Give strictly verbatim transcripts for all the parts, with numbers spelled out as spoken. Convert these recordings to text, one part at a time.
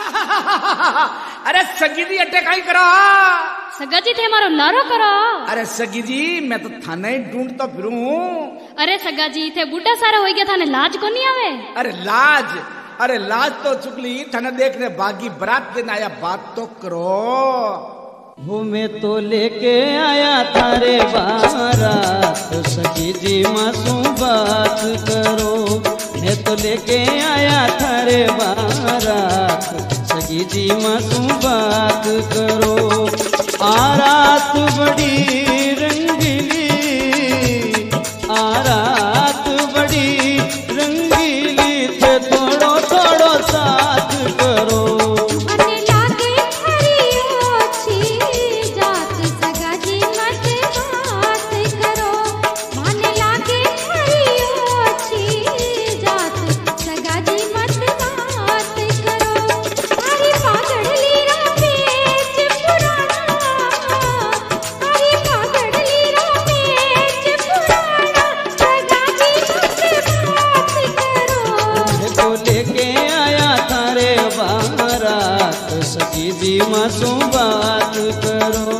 अरे सगी जी अटे काई करा सगा जी थे मारो लारो करो। अरे सगी जी मैं तो थाने ढूंढता फिरूं। अरे सगा जी थे बुढ़ा सारा हो गया थाने लाज को नहीं आवे। अरे लाज अरे लाज तो चुकली थाने देखने बागी बरात दिन आया बात तो करो। वो मैं तो लेके आया थारे बारात सखी जी मासू बात करो। मैं तो लेके आया थारे बारात सखी जी मासू बात करो। आ रात बड़ी रंगीली आ रात बड़ी रंगीली थे थोड़ो थोड़ो साथ करो। सखी जी मासू बात करो।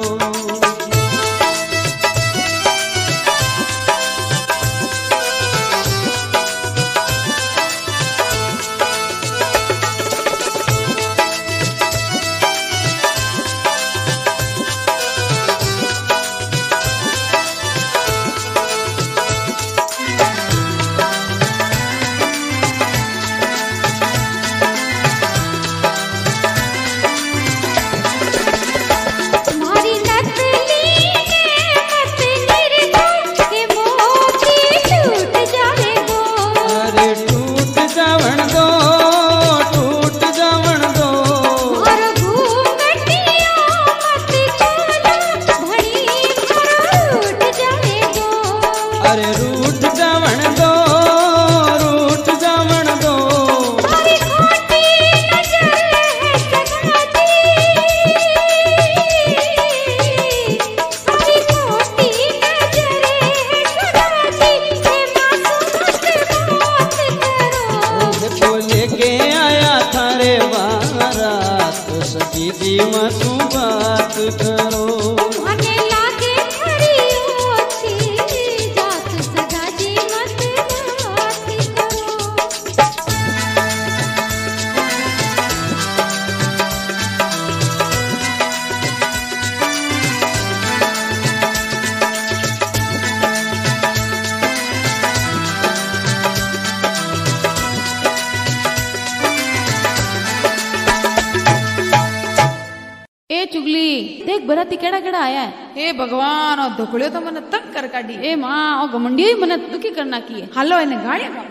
सखी जी मासू बात करो। मने लागे खरी ओछी जात सगा जी मत बात करो। ए चुगली देख बराती केड़ा केड़ा आया है। हे भगवान और धोकड़ियो तो मने तंग कर काटी। ए मां ओ घमंडी ही मने दुखी करना की है। हालो इने गाड़ी का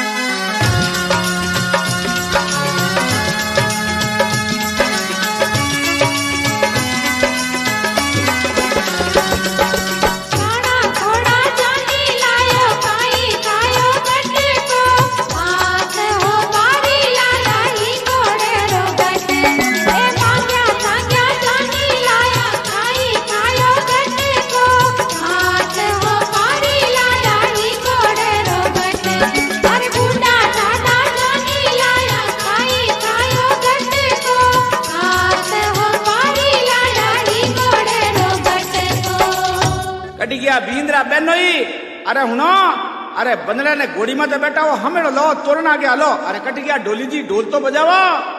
बींद्रा बेनोई। अरे हुनो अरे बंदरा ने घोड़ी में तो बैठा हो हमें लो तोरण आ गया। लो अरे कट गया डोली जी ढोल तो बजाओ।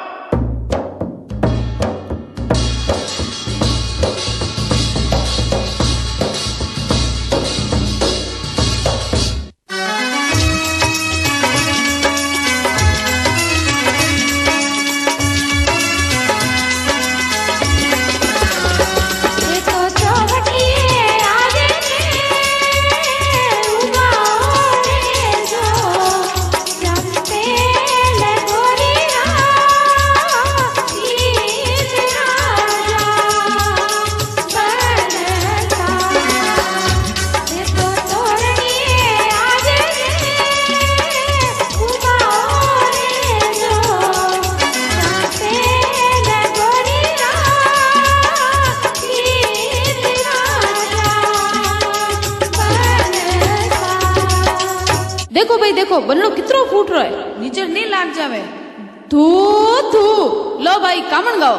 देखो भाई देखो बनलो कितनो फूट रहा है। नीचे नहीं लाग जावे। धू धू लो भाई आई कामण गाओ।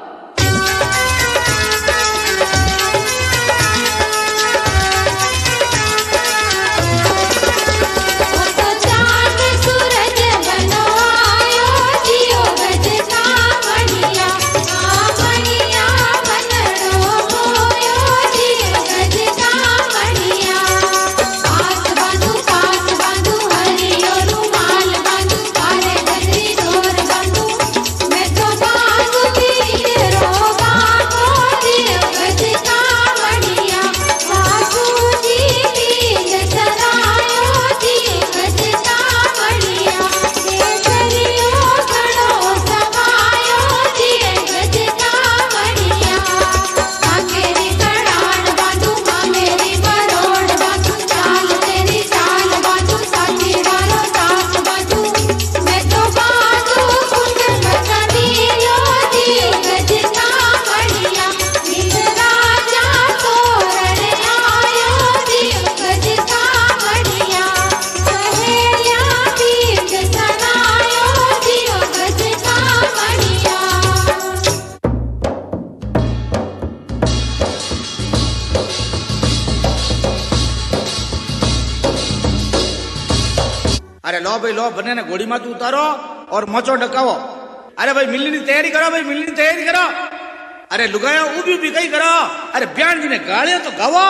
अरे लो भाई लो, बने ने घोड़ी मात उतारो और मचो डकावो। अरे भाई मिलनी की तैयारी करो, भाई मिलनी की तैयारी करो। अरे लुगाया उभी उभी कहीं करो। अरे ब्यान जी ने गाड़ियां तो गावो।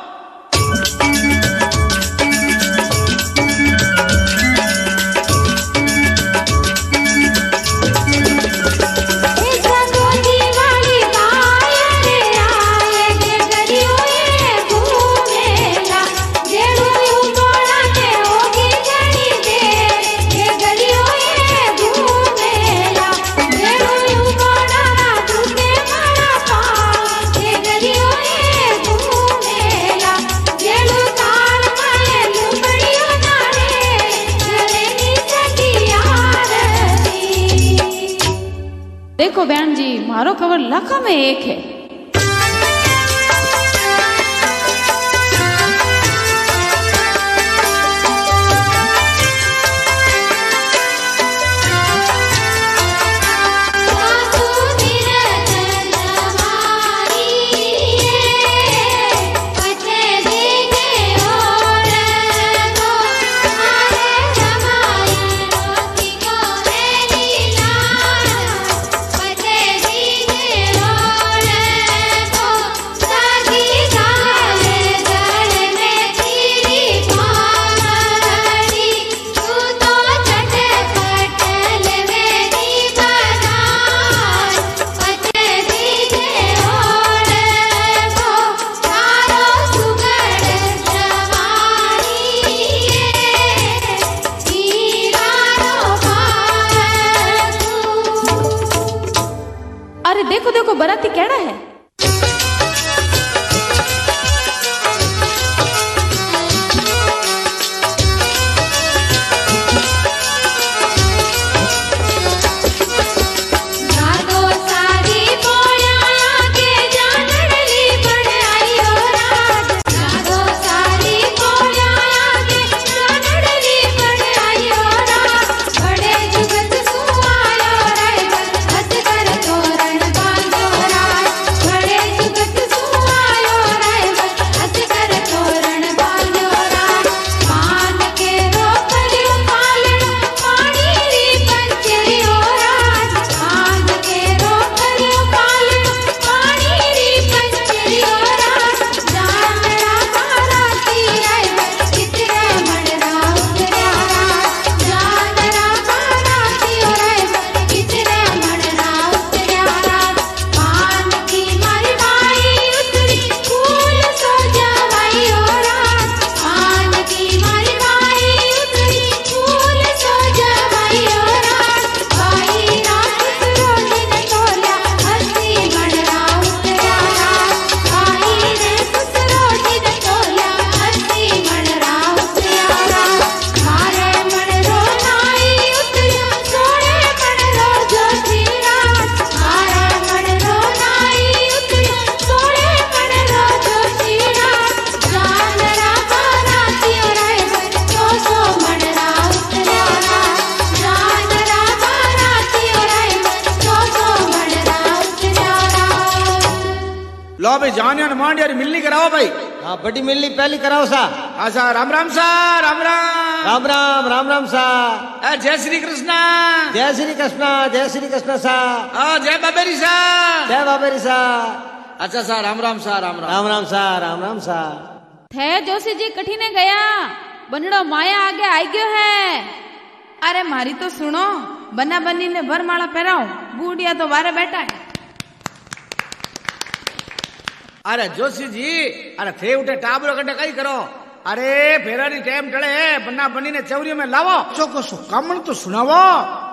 देखो बहन जी, मारो खबर लाखा में एक है। अरे देखो देखो बराती केड़ा है। बड़े लो भाई जानिया ने मांडिया री मिलनी कराओ भाई। हाँ बड़ी मिलनी पहली कराओ सा। हाँ सा राम राम सा राम राम राम राम राम राम सा। अ, जय श्री कृष्ण जय श्री कृष्ण जय श्री कृष्ण सा। अ, जय बाबेरी सा जय बाबेरी सा। अच्छा सा राम राम सा राम राम राम राम सा राम राम सा। थे जोशी जी कठीने गया बनड़ो माया आगे आई गयो है। अरे मारी तो सुनो, बना बनी ने वरमाला पहराओ, बूढ़िया तो बारे बैठा है। अरे जोशी जी, अरे थे उठे टाबरो कटे कई करो। अरे फेरारी टाइम टले है, बन्ना बनी ने चौरी में लावो चोको सो कामण तो सुनावो।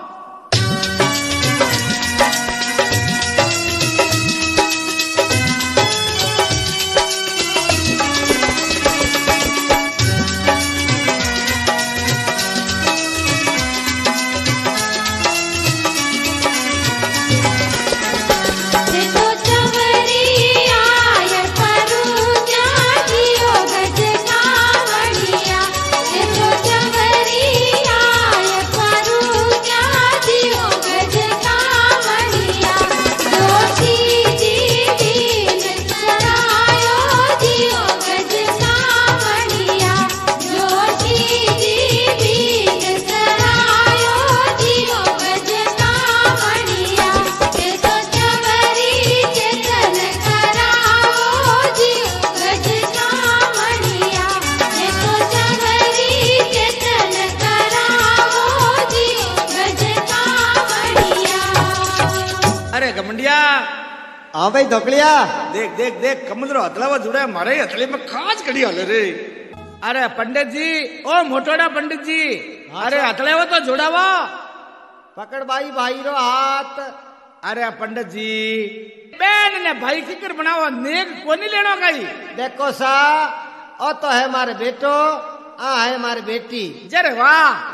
हाँ भाई धोकलिया देख देख देख कमजरो हथलावा जुड़ा है मारे हथले में खास कड़ी हले रे। अरे पंडित जी, ओ मोटोड़ा पंडित जी, अरे हथलेवा तो जुड़ावा पकड़ भाई भाई रो हाथ। अरे पंडित जी, बहन ने भाई फिक्र बनावा नेक कोनी लेनो गई। देखो सा, ओ तो है मारे बेटो, आ है मारे बेटी। जरे वाह।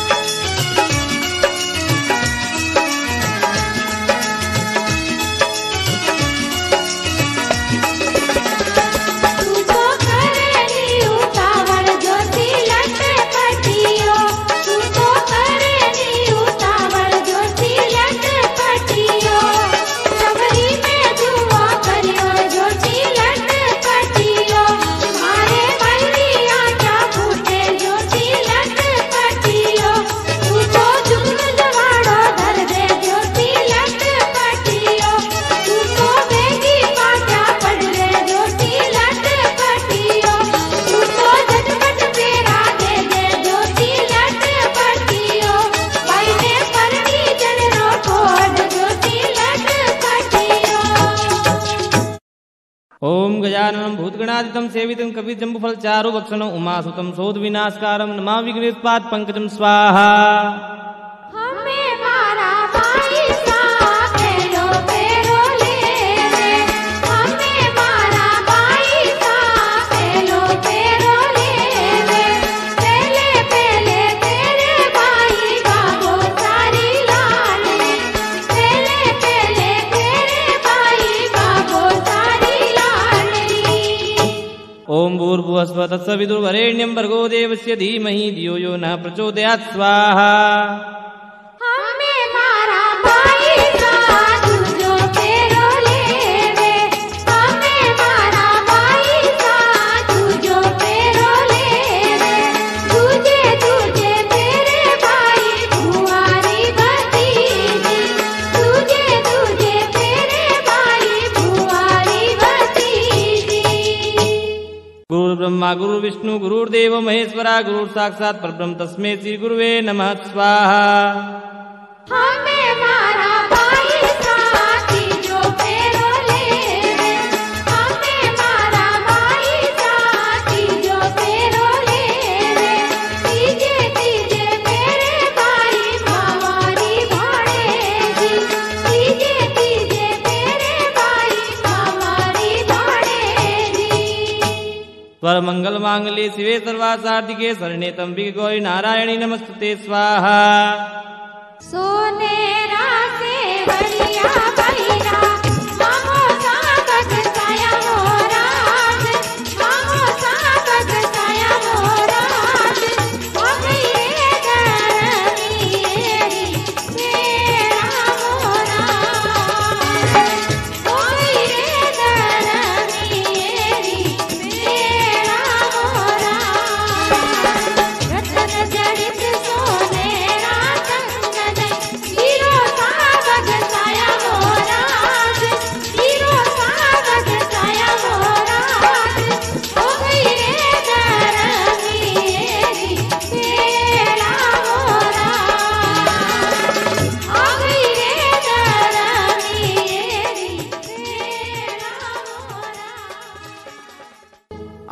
ओम गजाननं भूतगणादितं सेवितं कपि जम्बुफल चारु भक्षणं उमासुतं शोध विनाशकारं नमा विघ्नेश्वात पंकजं स्वाहा। ओम भूर्भुवस्व तत्सवितुर्वरेण्यं भर्गो देवस्य धीमहि धियो यो न प्रचोदयात् स्वाहा। हमें मारा भाई साधु जो फेरो लेवे, हमें मारा भाई साधु जो फेरो लेवे, तुझे तुझे तेरे भाई बुआरी भतीजी, तुझे तुझे तेरे भाई बुआरी भतीजी। गुरु ब्रह्मा गुरु विष्णु गुरुर्देव महेश्वरा गुरु साक्षात् परब्रह्म तस्मै श्री गुरुवे नमः स्वाहा। हमें मारा भाई साथी जो फेरो लेवे, हमें मारा भाई साथी जो फेरो लेवे, तीजे तीजे तेरे भाई मावारी भाड़ेगी, तीजे तीजे तेरे भाई मावारी भाड़ेगी। स्वर मंगल मांगल्ये शिवे सर्वासार्थिके शरण्ये त्र्यंबके गौरी नारायणी नमस्तुते स्वाहा। सोने रासे बढ़िया भैरा मामो सागत साया मोराज, मामो सागत साया मोराज, ओ मेरे धरमी एरी मेरा मोराज, ओ मेरे धरमी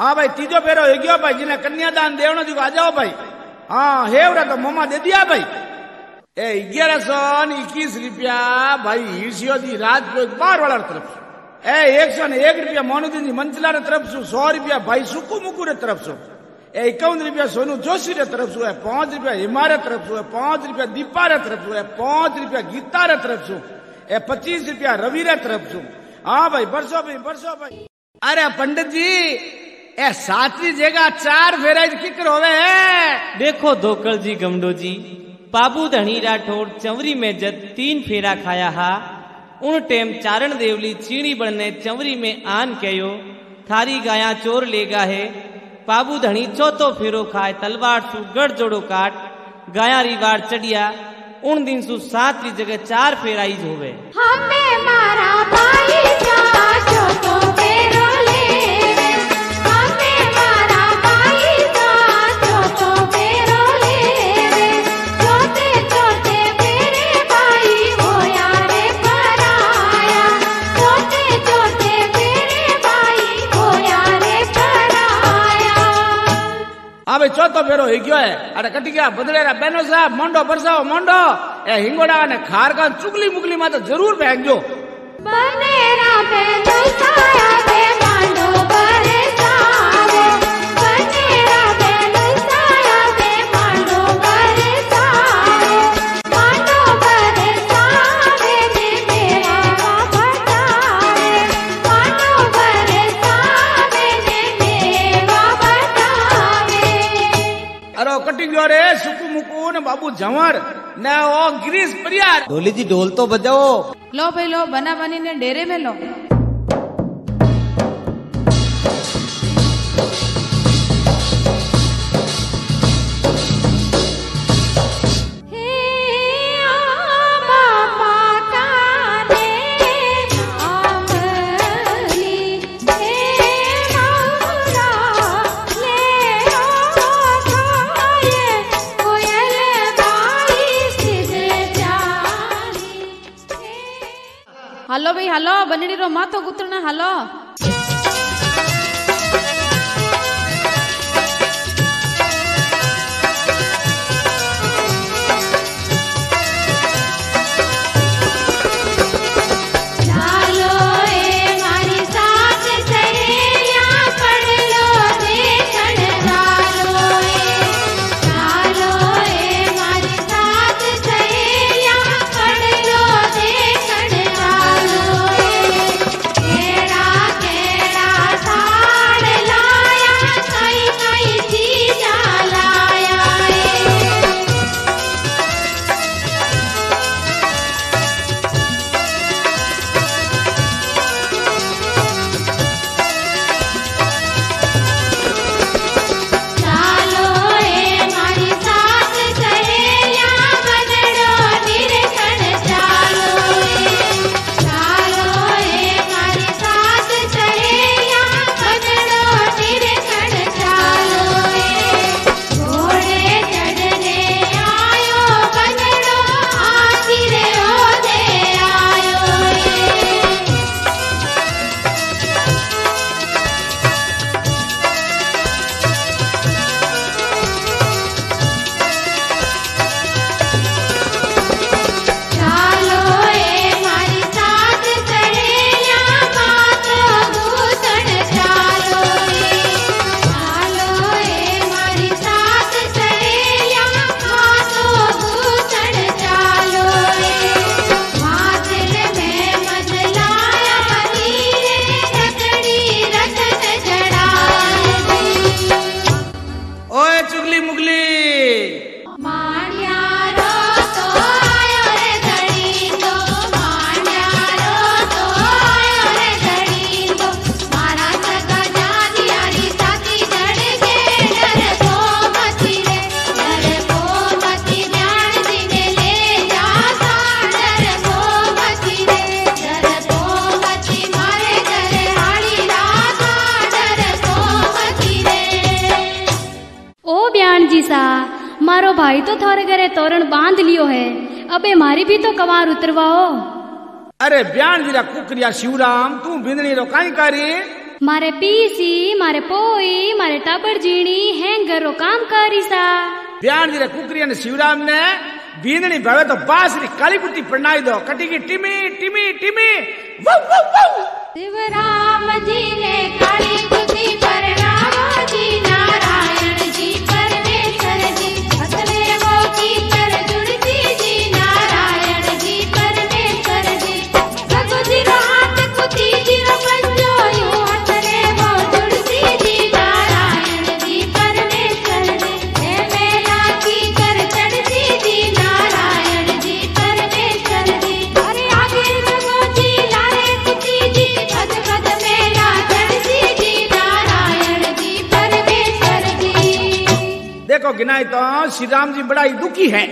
हाँ भाई तीजो फेरो हो गयो भाई जिन्हें कन्यादान देवनो जी आ जाओ भाई। हाँ हेवरा तो मोमा दे दिया भाई। ए ग्यारह सौ इक्कीस रुपया भाई हिरसियो जी राज बार वाला तरफ से। ए एक सौ एक रुपया मोनुद्दीन जी मंचला तरफ से। सौ रुपया भाई सुकू मुकू रे तरफ से। ए इक्यावन रुपया सोनू जोशी रे तरफ से। पांच रुपया हिमारे तरफ से। पांच रुपया दीपा रे तरफ से। पांच रुपया गीता रे तरफ से। ए पच्चीस रुपया रवि रे तरफ से। हाँ भाई बरसो भाई बरसो भाई। अरे पंडित जी ए सातवीं जगह चार फेरा किकर होवे है। देखो धोकर जी गमडो जी बाबू धनी राठौड़ चंवरी में जब तीन फेरा खाया हा उन टेम चारण देवली चीणी बनने चंवरी में आन कहो थारी गाया चोर लेगा है। बाबू धनी चौथो फेरो खाए तलवार सु गढ़ जोड़ो काट गाया रिवार चढ़िया उन दिन सु सातवीं जगह चार फेराइज होवे। हमें मारा भाई सा चौथो फेरो लेवे। हमें मारा भाई सा चौथो फेरो लेवे। चौथे चौथे फेरे भाई होया रे पराया। चौथे चौथे फेरे भाई होया रे पराया। हाँ भाई चौथो फेरो हो गयो है। अरे कटी गया बदलेरा बहनो साहब मोंडो बरसाओ मोंडो। ए हिंगोड़ा ने खार का चुगली मुगली में तो जरूर फेंक दो। बनेरा बेलुसाया बे मांडो बरसावे। बनेरा बेलुसाया बे मांडो बरसावे। मांडो बरसावे ने मेवा बतावे। मांडो बरसावे ने मेवा बतावे। अरे कटी गयो रे सुकू मुकू ने बाबू जंवर ने ओ गिरीश परियार। ढोली जी ढोल तो बजाओ। लो भाई लो बना बनी ने डेरे में लो। हालो भाई हालो बनड़ी रो मातो गुतरना हालो। मारो भाई तो थारे घरे तोरण बांध लियो है, अबे मारी भी तो कवार उतरवाओ। अरे ब्यान जीरा कुकरिया शिवराम तू बिंदनी रो काई कारी मारे पीसी मारे पोई मारे टाबर जीणी हैंगर रो काम करी सा। ब्यान जी रे कुकरी ने शिवराम ने बींदनी भावे तो बांसुरी काली कुत्ती प्रणाई दो कटी की टिमी टिमी टिमी वो वो वो। शिवराम जी ने काली कुत्ती प्रणावा जी नारायण जी परमेश्वर जी असले वो की कर जुड़ती जी नारायण जी परमेश्वर जी सगु जी रो हाथ कुत्ती जी रो पंजो यूं हथरे वो जुड़ती जी नारायण जी परमेश्वर जी हे मेला की कर चढ़ती जी नारायण जी परमेश्वर जी अरे आगे सगु जी लारे कुत्ती जी पद पद मेला चढ़ती जी नारायण जी परमेश्वर जी। देखो गिनाई तो श्री राम जी बड़ा ही दुखी है।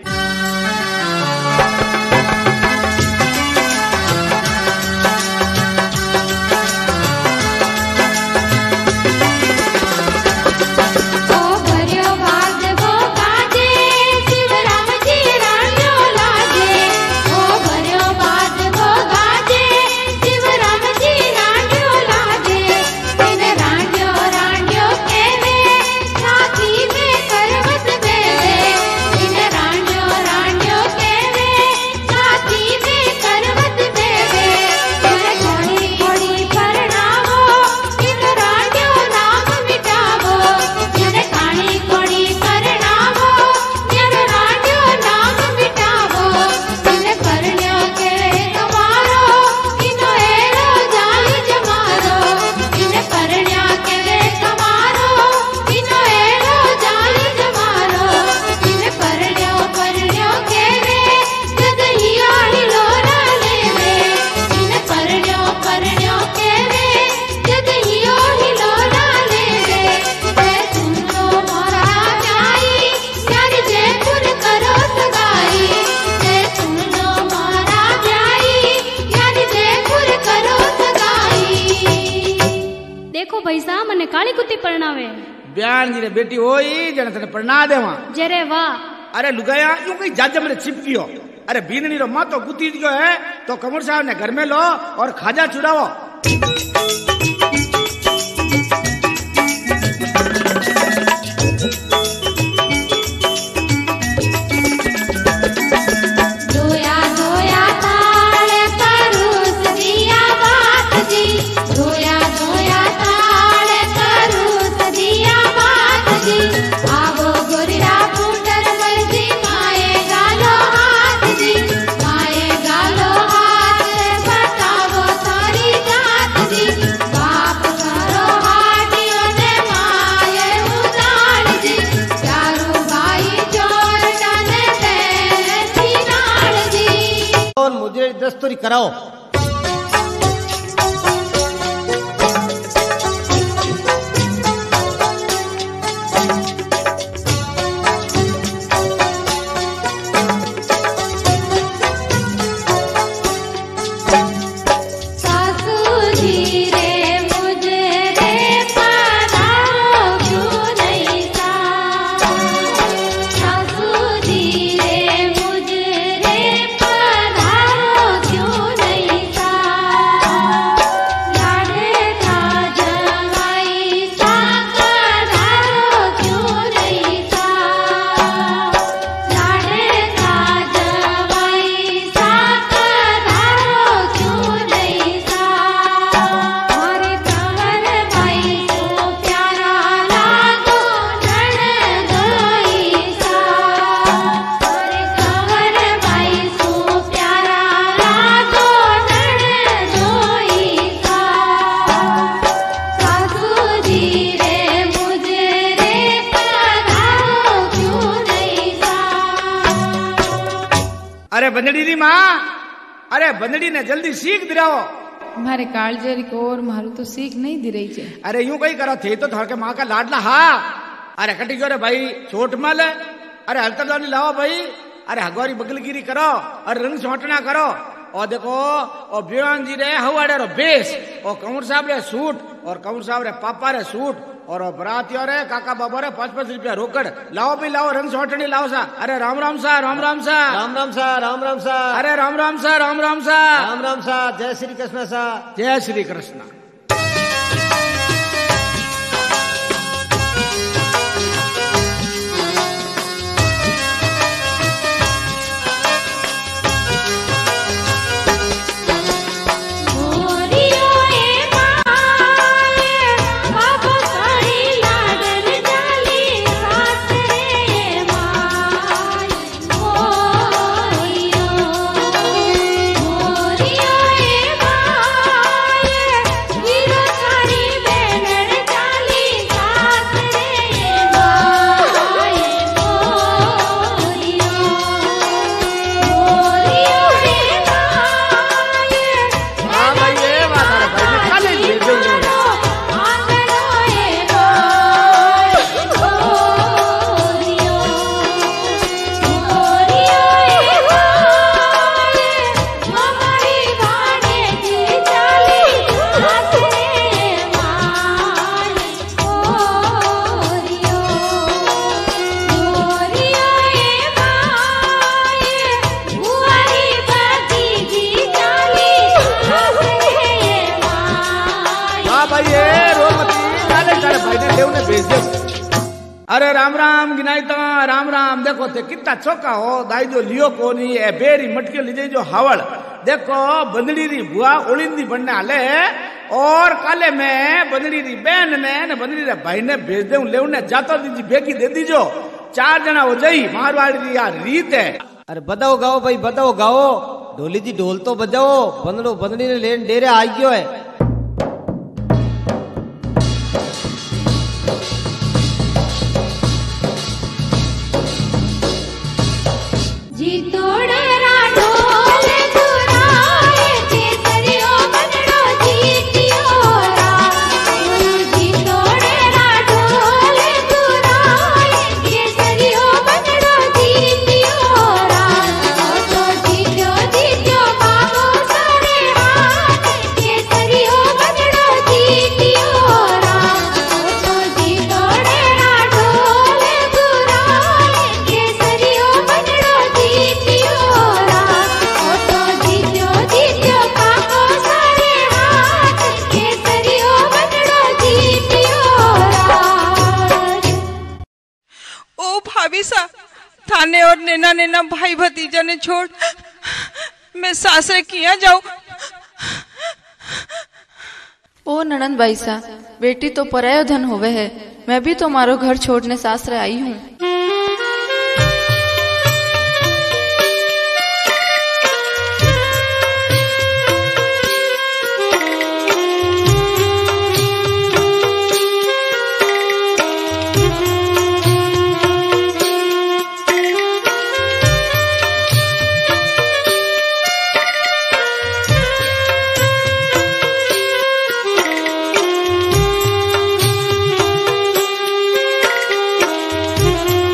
ओ भरियो भाग वो काजे शिवराम जी राणियो लागे ओ भरियो भाग वो गाजे शिवराम जी राणियो लागे इन राणियो राणियो केवे साथी में करवत बेवे इन राणियो राणियो केवे साथी में करवत बेवे मन घोड़ी घोड़ी परणावो इन राणियो नाम मिटावो इन काणी घोड़ी परणावो इन राणियो नाम मिटावो इन करण्यो केवे कमारो इनो एरो जाल जमारो इन करण्या केवे कमारो इनो एरो जाल जमारो इन करण्यो करण्यो केवे जद हियाली लोरा लेवे इन करण्यो करण्यो केवे जद हियाली लोरा लेवे ते सुनो मोरा जाई यार जयपुर करो सगाई ते सुनो मोरा जाई यार जयपुर करो सगाई। देखो भाई साहब मने काली कुत्ती परणावे। ब्यान जी रे बेटी होई जने तने प्रणाम देवा। जरे वाह अरे लुगाया यूं कहीं जाजा मेरे चिपकियो। अरे बीननी रो माँ तो गुती जो है तो कमर साहब ने घर में लो और खाजा चुरावो। धोया धोया ताल परूस दिया बात जी धोया धोया ताल परूस दिया बात जी आवो गोरिया पुटर मर्जी माए गालो हाथ जी माए गालो हाथ बतावो सारी जात जी बाप करो हाटियो ने माए उजाड़ जी चारू भाई चोर डने बैठी नाल जी। और मुझे दस्तूरी कराओ। सासू जी रे मुझे रे पधारो क्यों नहीं सा सासू जी रे मुझे रे पधारो क्यों नहीं सा लाडे का जवाई सा पधारो क्यों नहीं सा लाडे का जवाई सा पधारो क्यों नहीं सा हमारे कंवर भाई को प्यारा लागो नण दोई सा हमारे कंवर भाई को प्यारा लागो नण दोई सा सासू जी रे मुझे रे पधारो क्यों नहीं सा। अरे बंदड़ी री माँ अरे बंदड़ी ने जल्दी सीख दिलाओ। मारे कालजेरी को और मारू तो सीख नहीं दी रही है। अरे यूं कहीं करो थे तो थोड़े माँ का लाडला हा। अरे कटी गयो रे भाई छोट मल। अरे हल्तरदानी लाओ भाई। अरे हगौरी बगलगिरी करो और रंग सोटना करो और देखो और ब्योन जी रे हवाड़े रो बेस और कंवर साहब रे सूट और कंवर साहब रे पापा रे सूट और बरातियों रे काका बाबा रे पांच पांच रुपया रोकड़ लाओ भी लाओ रंग सोटनी लाओ सा। अरे राम राम सा राम राम सा राम राम सा राम राम सा अरे राम राम सा राम राम सा राम राम सा जय श्री कृष्ण सा जय श्री कृष्ण। भेज दे। अरे राम राम गिनाई तो राम राम। देखो ते कितना चौका हो दाई जो लियो कोनी ए बेरी मटके लीजे जो हावड़। देखो बंदड़ी री बुआ ओलिंदी बनने आले और काले में बंदड़ी री बहन ने ने बंदड़ी रे भाई ने भेज दे ले उन्हें जातो दीजी बेगी दे दीजो। चार जना हो जाई मारवाड़ी री यार रीत है। अरे बजाओ गाओ भाई बजाओ गाओ। ढोली जी ढोल तो बजाओ। बंदड़ो बंदड़ी ने लेन डेरे आई गयो है। जी तोड़े राठौर दुराए केसरियो बनड़ो जीतियो राम। जी तोड़े राठौर दुराए केसरियो बनड़ो जीतियो राम। ओ तो जीत्यो जीत्यो बाबो सारे हाथ केसरियो बनड़ो जीतियो राम। ओ तो जी तोड़े राठौर दुराए केसरियो बनड़ो जीतियो राम। ओ तो जीत्यो जीत्यो बाबो सारे हाथ केसरियो बनड़ो जीतियो राम। ओ भाभी सा थाने और नैना नैना भाई भतीजा ने छोड़ मैं सासरे किया जाऊं। ओ ननंद भाई सा बेटी तो परायो धन होवे है। मैं भी तो मारो घर छोड़ने सासरे आई हूँ। ओ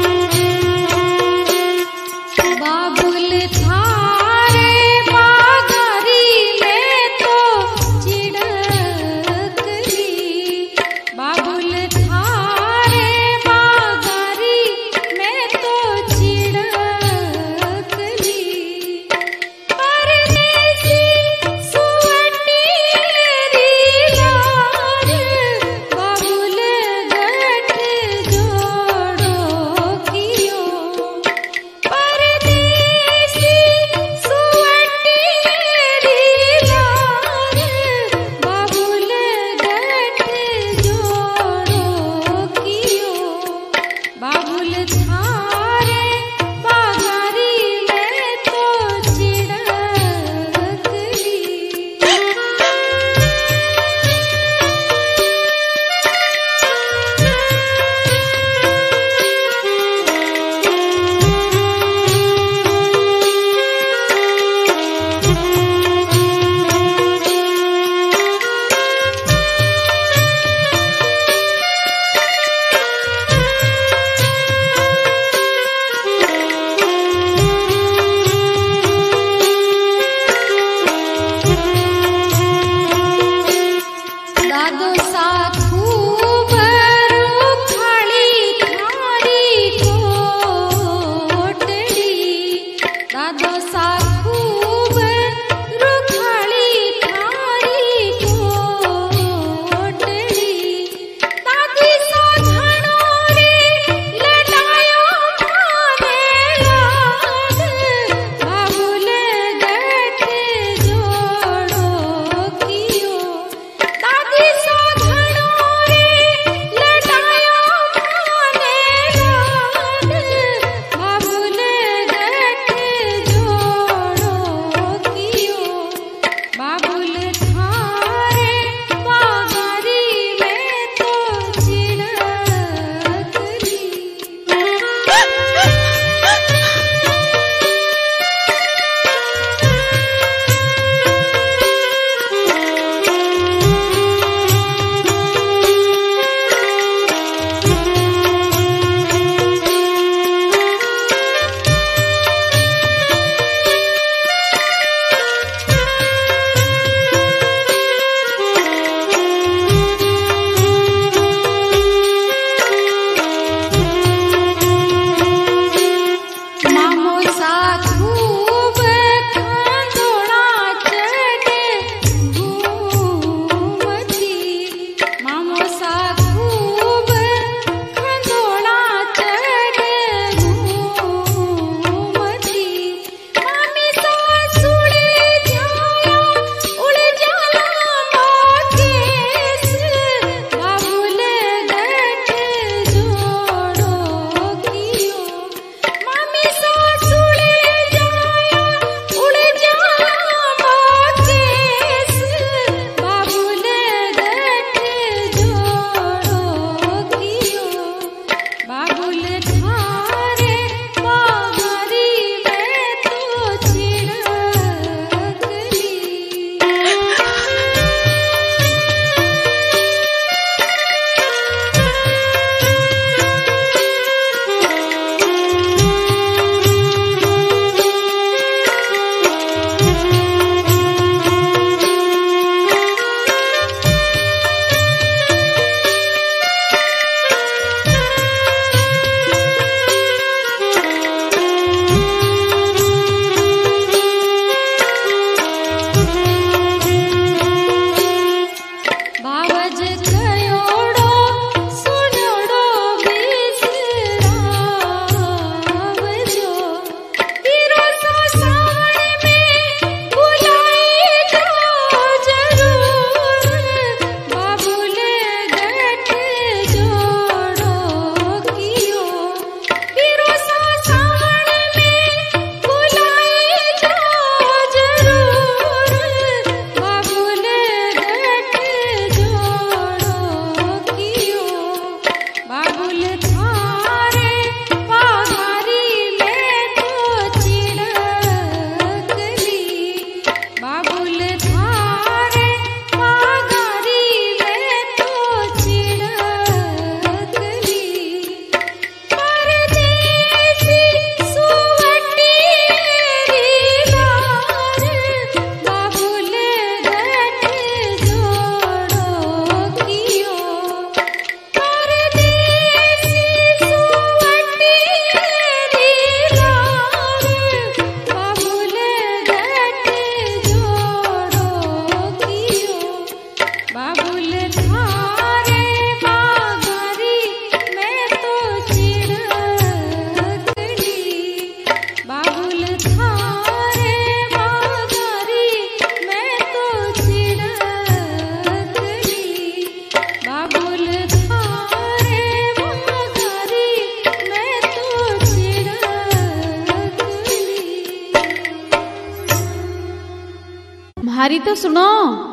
मारी तो सुनो।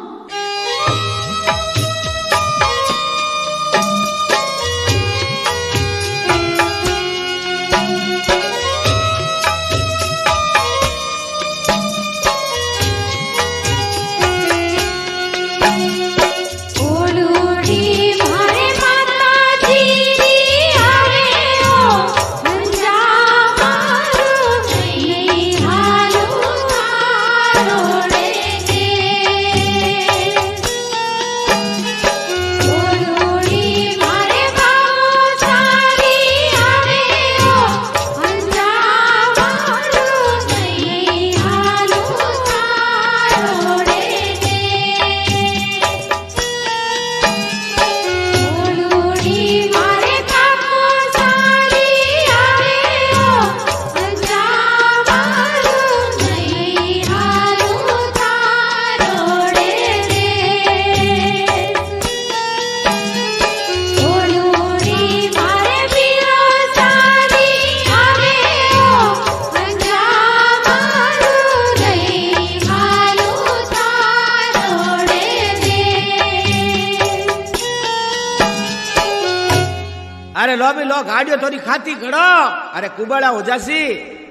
अरे लो भी लो गाड़ियों थोड़ी खाती खड़ो। अरे कुबड़ा हो जासी।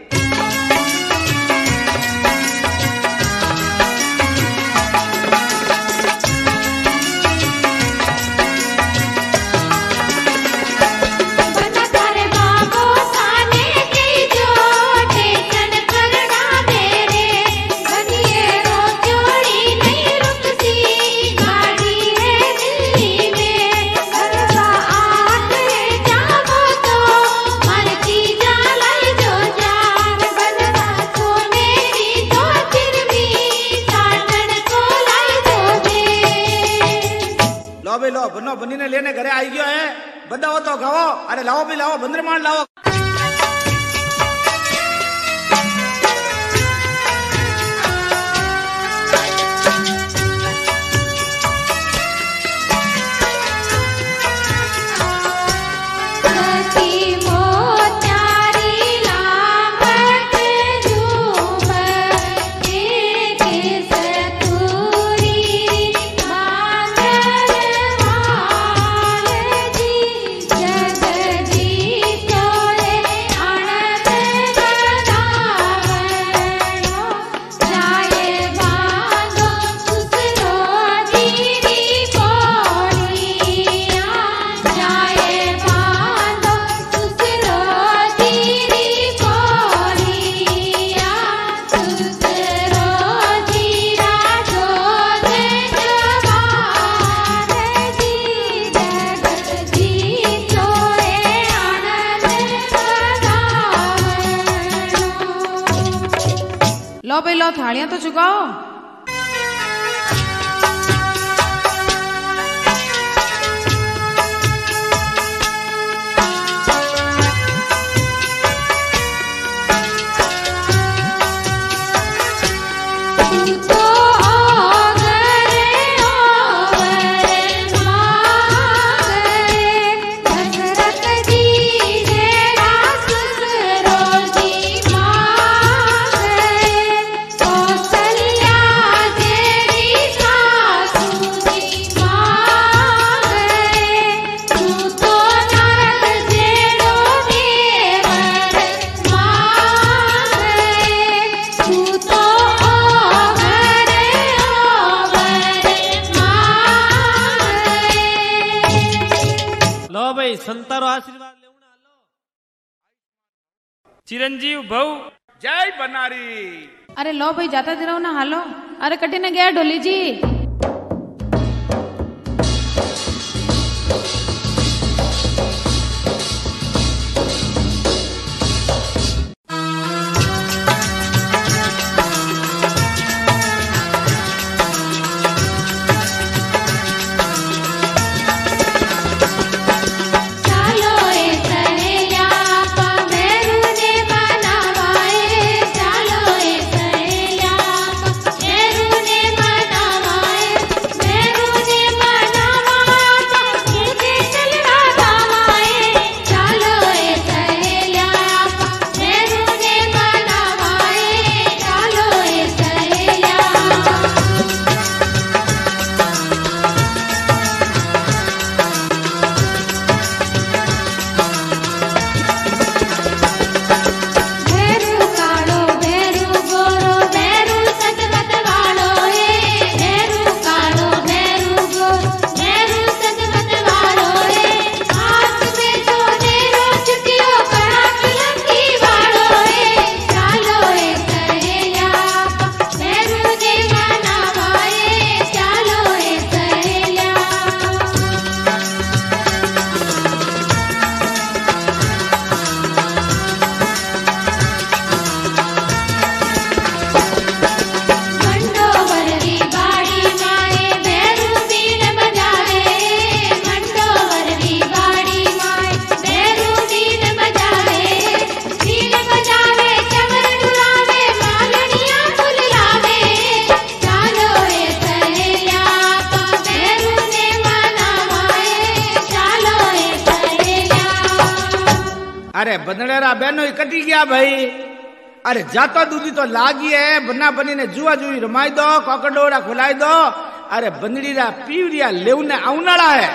लो बनो बनी ने लेने घरे आई गयो है। बदाओ तो गाओ। अरे लाओ भी लाओ बंदरमान लाओ। लो भाई लो थालियां तो चुकाओ। संतारो आशीर्वाद लेवना हालो। चिरंजीव भाऊ जय बनारी। अरे लो भाई जाता जरा ना हालो। अरे कटी ने गया ढोली जी। चालो ए सहेलिया मेरू ने मनावा अरे बंदड़ेरा बहनों ही कटी गया भाई। अरे जाता दूधी तो लागी है, बन्ना बनी ने जुआ जुई रमाई दो, कोकड़ोड़ा खुलाई दो। अरे बंदड़ीरा पीवरिया लेवने आउनाड़ा है।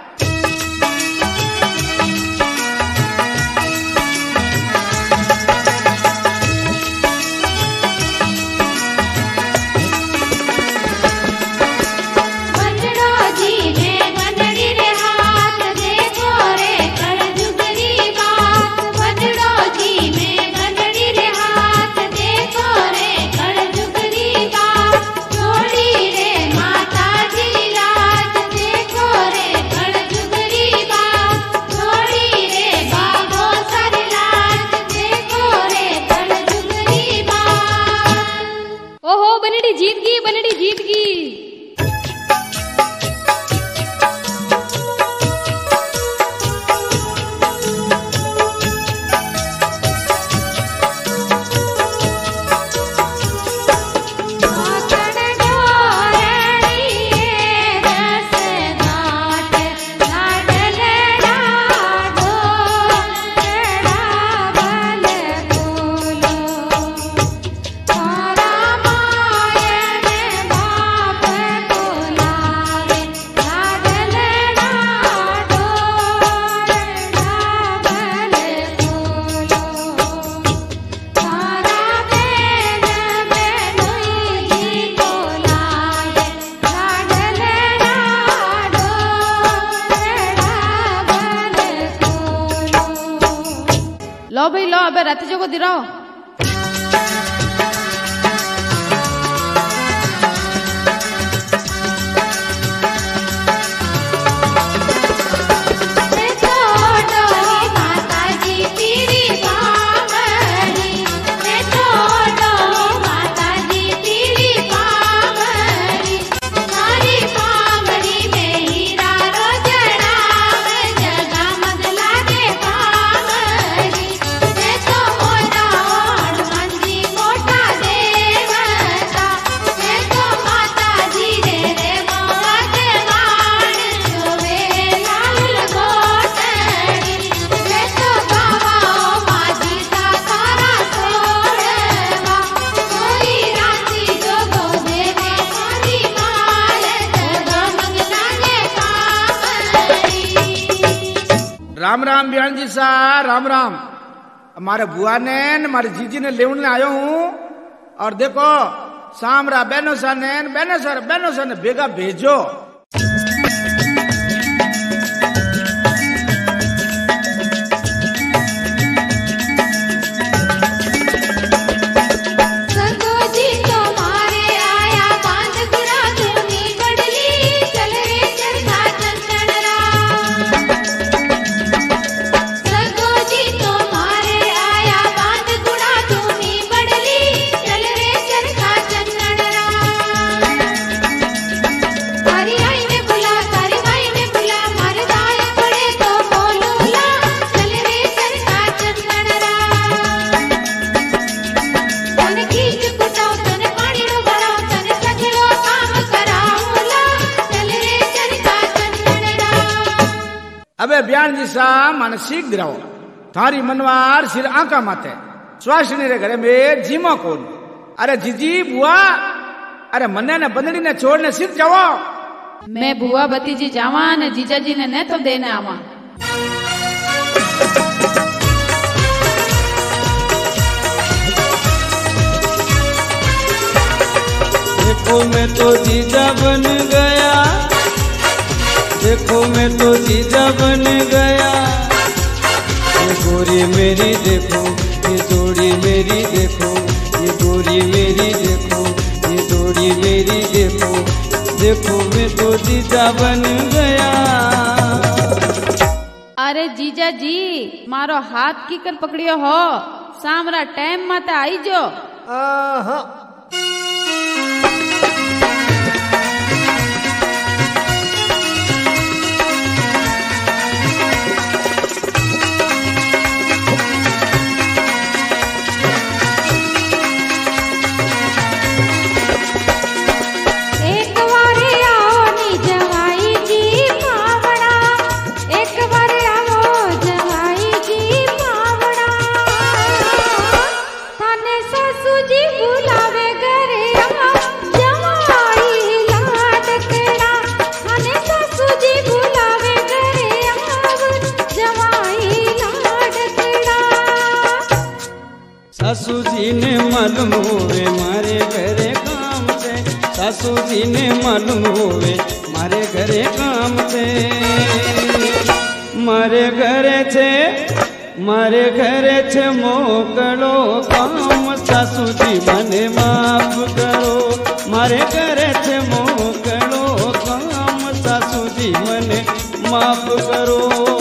लो भाई लो, अबे रात जो को दिराओ। राम राम बयान जी सा, राम राम। हमारे बुआ ने हमारे जीजी ने लेवने आयो हूँ। और देखो सामरा बहनों सा नैन बहनों सा बहनों सा ने बेगा भेजो। अबे बयान जी सा मन सीख दिराओ। थारी मनवार सिर आंका माते स्वाशिनी रे घरे में जीमा कौन। अरे जीजी बुआ, अरे मन्ने ने बंदड़ी ने छोड़ने सिर जाओ। मैं बुआ भतीजी जावा ने जीजा जी ने न तो देने आवा। देखो मैं तो जीजा बन गया, देखो मैं तो जीजा बन गया। ये गोरी मेरी देखो, ये जोड़ी मेरी देखो, ये गोरी मेरी देखो, ये जोड़ी मेरी देखो। देखो मैं तो जीजा बन गया। अरे जीजा जी मारो हाथ की कर पकड़ियो हो, सामरा टाइम मत आई जो। आहा एक बार आओ जवाई जी पावड़ा। सासू जी ने मालूम होवे मारे घरे काम छे मारे घरे छे मारे घरे छे मोकलो काम सासू जी मने माफ करो मारे घरे छे मोकलो काम सासू जी मने माफ करो।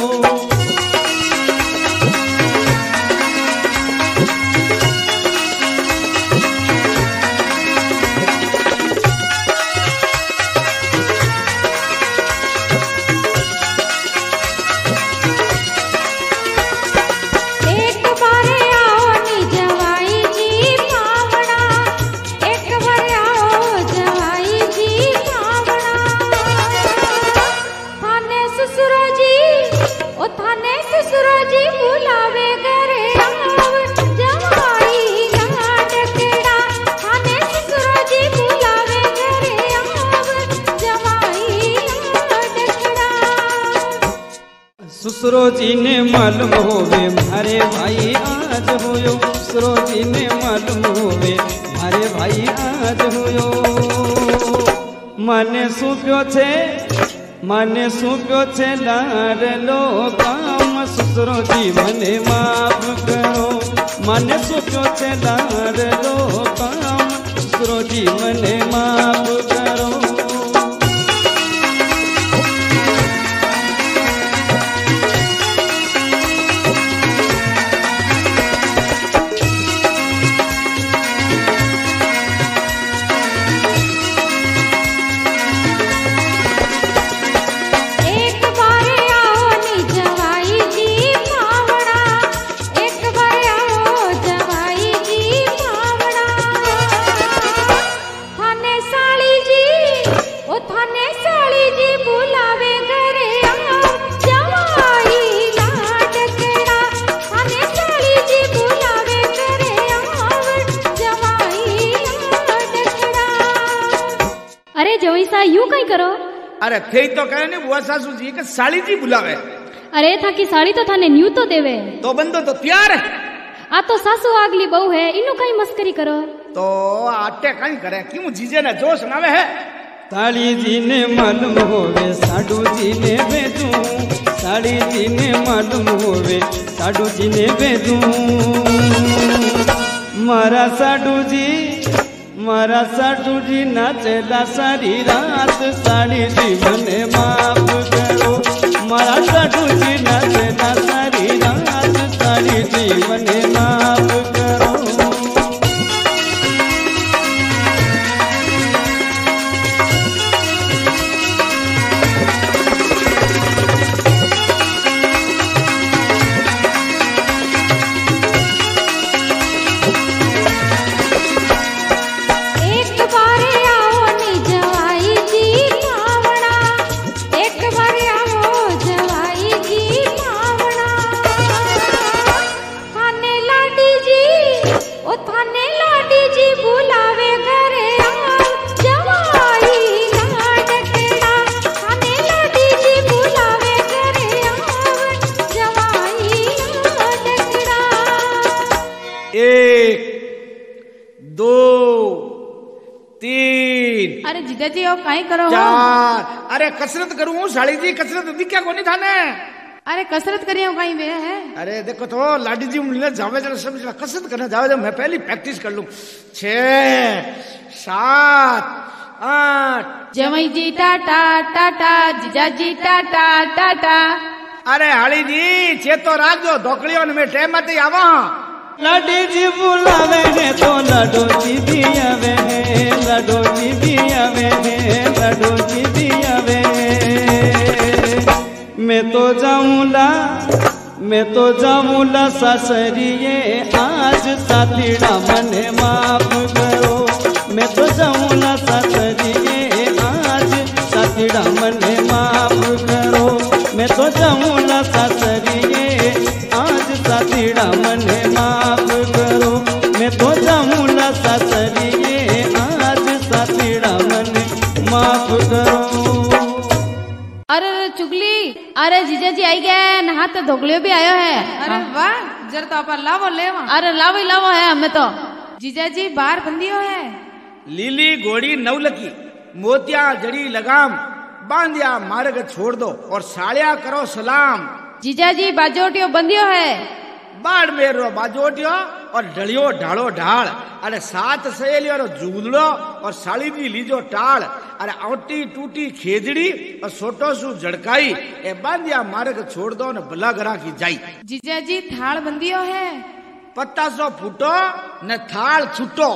ससुरो जी ने मालूम होवे मारे भाई आज होयो ससुरो जी ने मालूम होवे मारे भाई आज होयो माने सूप्यो छे माने सूप्यो छे लाडलो काम ससुरो जी मने माफ करो माने सूप्यो छे लाडलो काम ससुरो जी मने माफ करो। यूं कहीं करो। अरे थे तो कहे नहीं बुआ सासू जी के साली जी बुलावे। अरे था की साली तो थाने न्यू तो देवे तो बंदो तो तैयार है। आ तो सासू आगली बहू है इनु कहीं मस्करी करो तो आटे कहीं करे क्यों जीजे ने जोश नावे है। साड़ी जी ने मालूम होवे साडू जी ने भेजू साड़ी जी ने मालूम होवे साडू जी ने भेजू मारा साडू जी मारा साडू जी नाचेला सारी रात साड़ी जी मने माफ करो मारा साडू जी नाचेला सारी रात साड़ी जी मने माफ करो। अरे जीजा जी और काई करो चार अरे कसरत करूं साली जी कसरत दिखा को नहीं थाने। अरे कसरत करिए कहीं वे है। अरे देखो तो लाडी जी मिलने जावे जरा सब कसरत करने जावे जब मैं पहली प्रैक्टिस कर लूं। छह सात आठ जमाई जी टाटा टाटा जीजा जी टाटा टाटा। अरे हाली जी चेतो राखो धोकड़ियों में टाइम मत आवा। लाडी जी बुलावे है तो लाडो जी भी आवे है लाडो जी भी आवे है लाडो जी भी आवे। मैं तो जाऊंला मैं तो जाऊंला सासरिये आज साथीड़ा मने माफ करो मैं तो जाऊंला सासरिये आज साथीड़ा मने माफ करो मैं तो जाऊंला सासरिये आज साथीड़ा मने माफ करो मैं तो जाऊंला सासरिये आज साथीड़ा मने माफ करो। अरे चुगली अरे जीजा जी आई गए नहा तो धोकलियो भी आयो है। अरे वाह जरा तो अपन लावो ले अरे लावो लावो है हमें तो जीजा जी बाहर बंदियो है। लीली घोड़ी नवलकी मोतिया जड़ी लगाम बांधिया मार्ग छोड़ दो और साड़िया करो सलाम। जीजा जी बाजोटियो बंधियो है बाढ़ मेरो बाजोटियो और ढलियो ढालो ढाल। अरे सात सहेलियो रो जुगदड़ो और साली जी लीजो टाल। अरे औटी टूटी खेजड़ी और सोटो सु झड़काई ए बांधिया मार्ग छोड़ दो न भला गरा की जाई। जीजा जी थाल बंधियो है पत्ता सो फूटो न थाल छुटो।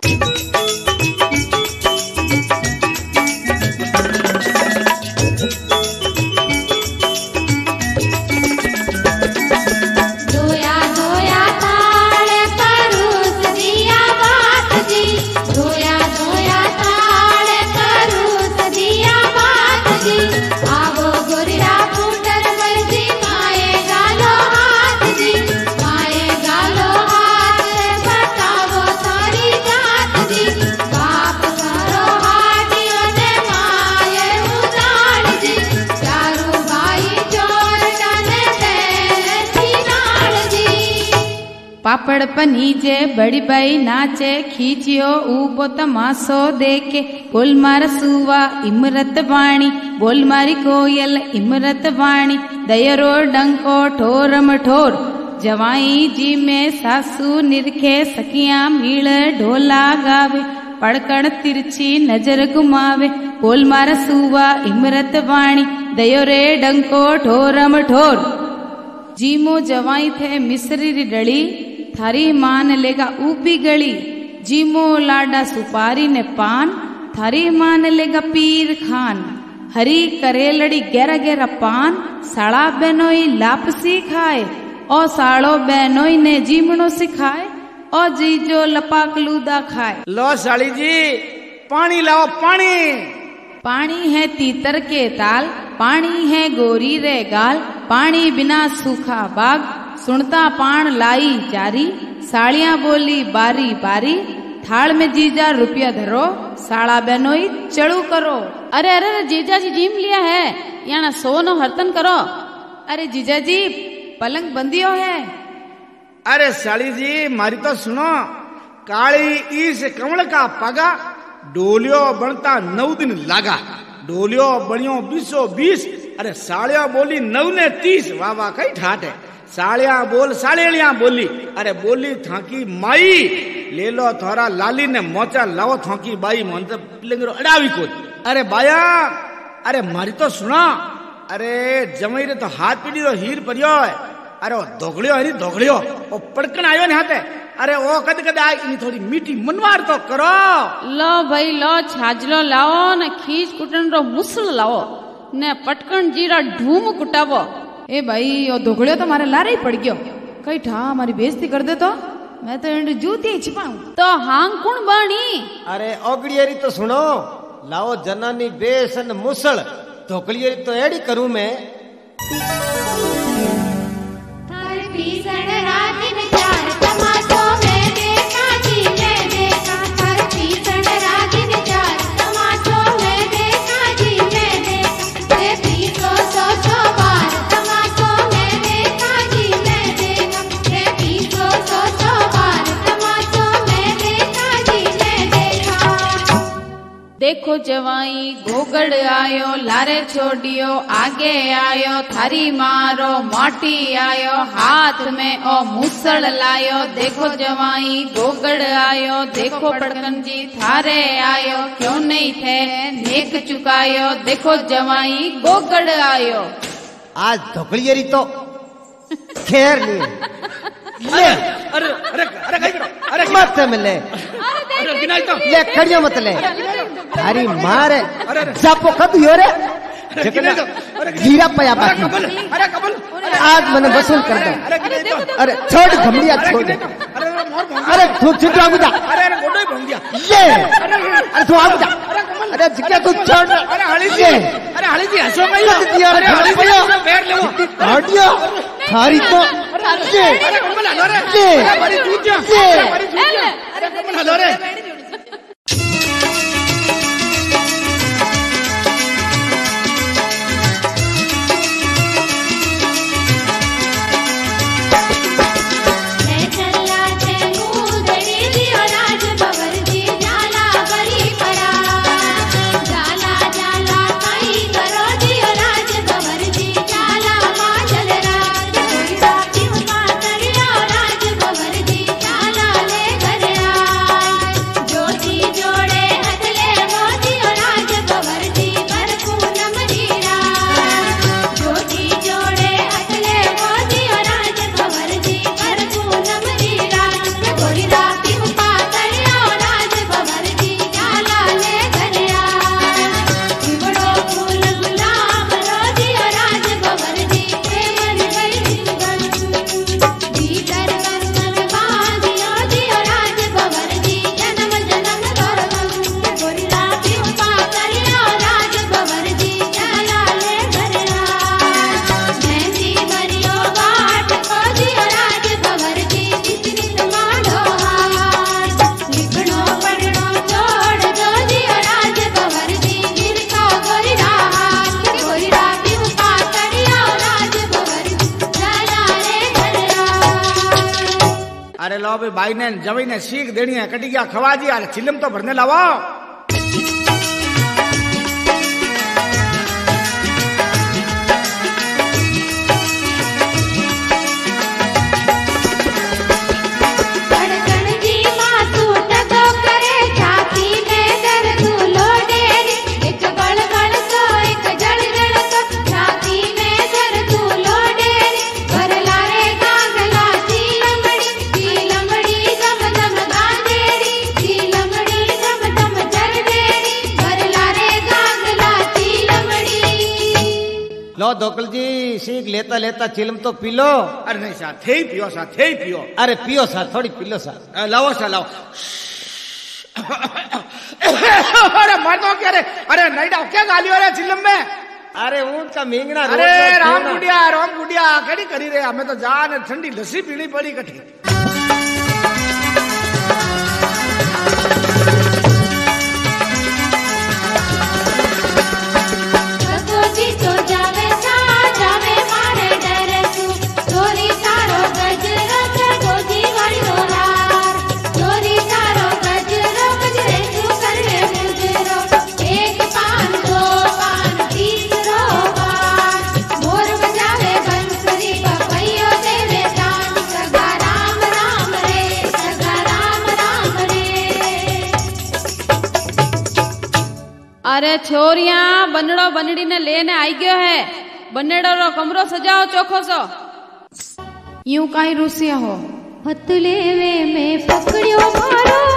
पापड़ पनीजे बड़ी बाई नाचे खींचियो ऊबो तमासो देके बोल मार सुवा इमरत वाणी बोल मारी कोयल इमरत वाणी दयरो डंको ठोरम ठोर जवाई जी में सासू निरखे सखियां मील ढोला गावे पड़कण तिरछी नजर घुमावे बोल मार सुवा इमरत वाणी दयो रे डंको ठोरम ठोर। जीमो जवाई थे मिस्री री डली थारी मान लेगा ऊपी गली। जीमो लाडा सुपारी ने पान थारी मान लेगा पीर खान। हरी करेलड़ी गेरा गेरा पान साड़ा बेनोई लापसी खाए और साड़ो बेनोई ने जीमणो सिखाए और जीजो लपाकलूदा खाए। लो साड़ी जी पानी लाओ पानी। पानी है तीतर के ताल पानी है गोरी रे गाल पानी बिना सूखा बाग सुनता पान लाई जारी साड़ियां बोली बारी बारी थाल में जीजा रुपया धरो साड़ा बेनोई चढ़ू करो। अरे अरे जीजा जी जीम लिया है यहाँ सोनो हरतन करो। अरे जीजा जी पलंग बंदियो है। अरे साड़ी जी मारी तो सुनो काली ईस कमल का पगा डोलियो बनता नौ दिन लागा डोलियो बनियो बीसो बीस। अरे साड़िया बोली नौ ने तीस वाह वाह कई ठाट है। साड़िया बोल साड़िया बोली अरे बोली थाकी माई ले लो थोड़ा लाली ने मोचा लाओ थाकी बाई मन पिलंगरो अड़ावी को। अरे बाया अरे मारी तो सुना अरे जमई रे तो हाथ पीड़ी रो हीर परियो है। अरे वो दोगड़ियो हरी दोगड़ियो वो पड़कन आयो ने हाथे। अरे वो कद कद आई इनी थोड़ी मीठी मनवार तो करो। लो भाई लो छाजलो लाओ न खींच कुटन रो मुसल लाओ ने पटकन जीरा ढूम कुटावो। ए भाई ओ दोगड़ियो तो मारे लारे ही पड़ गयो कई ठा हमारी बेइज्जती कर दे तो मैं तो इंड जूती छिपाऊं तो हांग कुण बाणी। अरे ओगड़ियरी तो सुनो लाओ जनानी बेसन मुसल धोकलियरी तो एड़ी करूं मैं। थार पीसण रातिन चार तमाशो में देखा जी मैं देखा थार पीसण रातिन चार तमाशो में देखा जी मैं देखा रे पीसो सो सो बार तमाशो में देखा जी मैं देखा रे पीसो सो सो बार तमाशो में देखा जी मैं देखा। देखो जवाई गोगड़ आयो लारे छोड़ियो आगे आयो थारी मारो माटी आयो हाथ में ओ मुसल लायो। देखो जवाई गोगड़ आयो देखो पड़कन जी थारे आयो क्यों नहीं थे नेक चुकायो। देखो जवाई गोगड़ आयो आज धोकलियरी तो खैर नहीं अरे अरे अरे अरे कहीं करो अरे मत मिले अरे गिनाई तो ले खड़ियो मत ले थारी मारे जापो कभी हो रे जीरा पया बाकी। अरे कबल आज मैंने वसूल कर दो। अरे छोड़ घमलिया छोड़ दे। अरे तू छिटो आगू जा। अरे अरे गोडो ही भंग दिया ये अरे तू आगू जा। अरे जिक्या तू छोड़। अरे हली जी अरे हली जी हंसो मत। अरे हली जी बैठ ले हटियो थारी तो ये अरे कबल हलो रे ये अरे बड़ी जूत जा ये बड़ी जूत जा अरे कबल हलो रे। जा वे भाई ने जवाई ने सीख देनी है कटिया खवा जी यार चिलम तो भरने लावा। लो धोकल जी सीख लेता लेता चिलम तो पी लो। अरे नहीं साहब थे ही पियो साहब थे ही पियो। अरे पियो साहब थोड़ी पी लो साहब। लाओ साहब लाओ। अरे मर्दों क्या रे अरे नहीं डाउ क्या गाली हो रहा है चिलम में। अरे ऊंट का मेंगना। अरे राम गुडिया राम गुडिया कड़ी करी रे हमें तो जान ठंडी लस्सी पीनी पड़ी कठी। अरे छोरिया बनड़ो बनड़ी ने लेने आई गयो है बनेड़ो रो कमरो सजाओ चोखो सो। यूं काई रुसिया हो हथलेवे में पकड़ियो मारो